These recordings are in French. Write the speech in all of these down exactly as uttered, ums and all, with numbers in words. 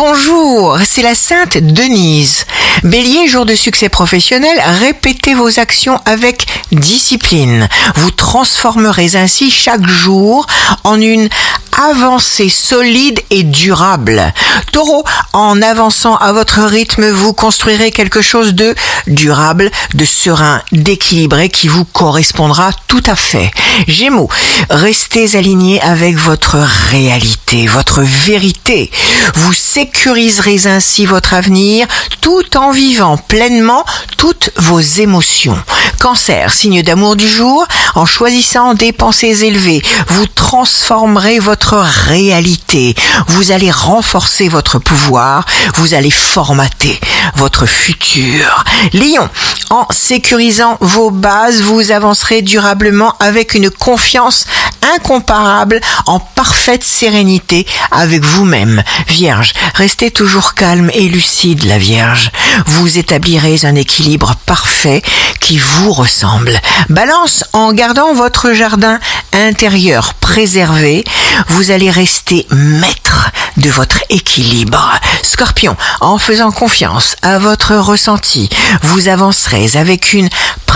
Bonjour, c'est la Sainte Denise. Bélier, jour de succès professionnel, répétez vos actions avec discipline. Vous transformerez ainsi chaque jour en une avancée solide et durable. Taureau, en avançant à votre rythme, vous construirez quelque chose de durable, de serein, d'équilibré qui vous correspondra tout à fait. Gémeaux, restez aligné avec votre réalité, votre vérité. Vous sécuriserez ainsi votre avenir tout en vivant pleinement toutes vos émotions. Cancer, signe d'amour du jour, en choisissant des pensées élevées, vous transformerez votre réalité. Vous allez renforcer votre pouvoir, vous allez formater votre futur. Lion, en sécurisant vos bases, vous avancerez durablement avec une confiance incomparable, en parfaite sérénité avec vous-même. Vierge, restez toujours calme et lucide, la Vierge. Vous établirez un équilibre parfait qui vous ressemble. Balance, en gardant votre jardin intérieur préservé, vous allez rester maître de votre équilibre. Scorpion, en faisant confiance à votre ressenti, vous avancerez avec une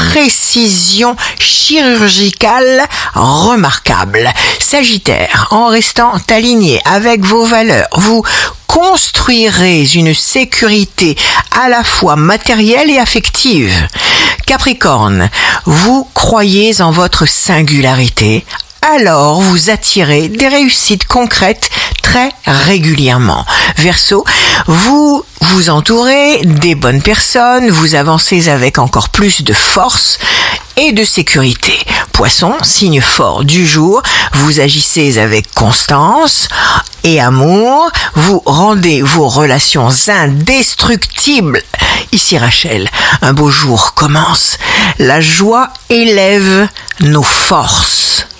précision chirurgicale remarquable. Sagittaire, en restant aligné avec vos valeurs, vous construirez une sécurité à la fois matérielle et affective. Capricorne, vous croyez en votre singularité, alors vous attirez des réussites concrètes très régulièrement. Verseau, vous vous entourez des bonnes personnes, vous avancez avec encore plus de force et de sécurité. Poisson, signe fort du jour, vous agissez avec constance et amour, vous rendez vos relations indestructibles. Ici Rachel, un beau jour commence, la joie élève nos forces.